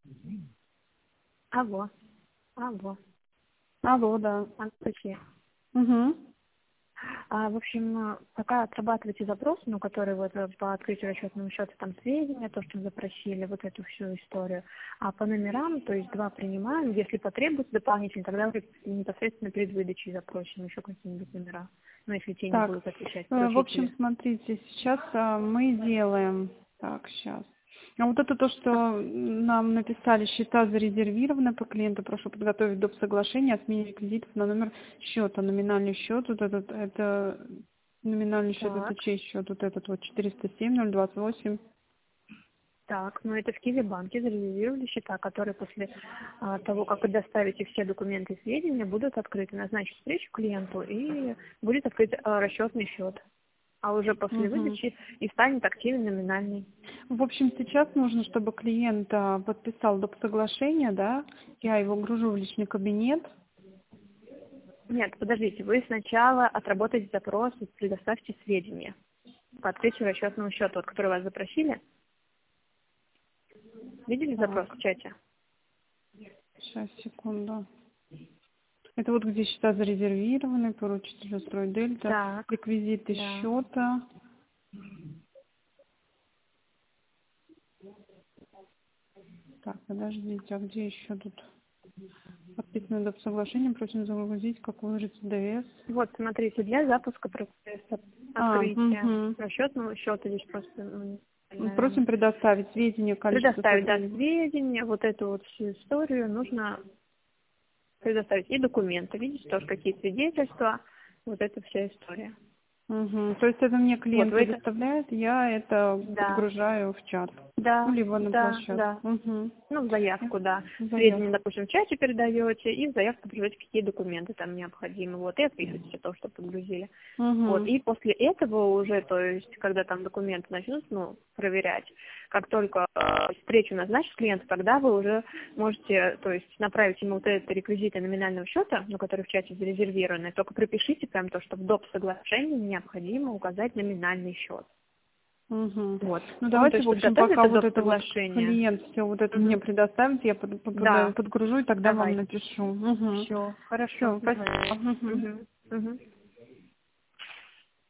Алло. Алло. Алло, да. Анастасия. Угу. В общем, пока отрабатываете запрос, ну, который вот по открытию расчетного счета, там сведения, то, что запросили, вот эту всю историю. А по номерам, то есть 2 принимаем, если потребуется дополнительно, тогда уже непосредственно перед выдачей запросим еще какие-нибудь номера. Ну, если те не Так, будут отвечать в общем, поручители. смотрите, сейчас мы делаем... Так, сейчас. А вот это то, что нам написали, счета зарезервированы по клиенту, прошу подготовить доп. Соглашение о смене реквизитов на номер счета, номинальный счет, вот этот, это номинальный счет, это Так, чей счет, вот этот вот 407-028. так, ну это в Киви-банке зарезервировали счета, которые после того, как вы доставите все документы и сведения, будут открыты. Назначить встречу клиенту и будет открыт расчетный счет. А уже после Угу. выдачи и станет активен номинальный. В общем, сейчас нужно, чтобы клиент подписал доп. Соглашение, да, я его гружу в личный кабинет. Нет, подождите, вы сначала отработаете запрос и предоставьте сведения по открытию расчетного счета, вот, который вас запросили. Видели запрос Так, в чате? сейчас, секунду. Это вот где счета зарезервированы, поручитель устроить дельта, Так, реквизиты да. счета. Так, подождите, а где еще тут? Подписано доп. Соглашение, просим загрузить, как выложить ДС. Вот, смотрите, для запуска процесса открытия Угу. расчетного счета здесь просто, наверное, Просим предоставить сведения, количество предоставить, да, сотрудников. сведения, вот эту вот всю историю нужно предоставить и документы, видите, тоже какие свидетельства, вот эта вся история. Угу. То есть это мне Вот, клиент вы это, предоставляет, я это да, подгружаю в чат. Ну, да, либо на да, площадку. да. Угу. Ну, в заявку, да. Сведения, Заявку. допустим, в чате передаете, и в заявку передаете, какие документы там необходимы. Вот, и отписываете то, что подгрузили. Вот, Угу. и после этого уже, то есть, когда там документы начнут, ну, проверять, как только встречу назначит клиент, тогда вы уже можете, то есть, направить ему вот это реквизиты номинального счета, ну, который в чате зарезервированы, только пропишите прям то, что в доп. Соглашении необходимо указать номинальный счет. Угу. Вот. Ну Ну, то давайте, есть в общем, подготовили пока это вот доп. это вот Соглашение. клиент все вот это мне Мгм. предоставит, я Да, подгружу и тогда вам давайте. напишу. Угу. Все, хорошо, Все, давайте. спасибо. Мгм. Мгм. Мгм.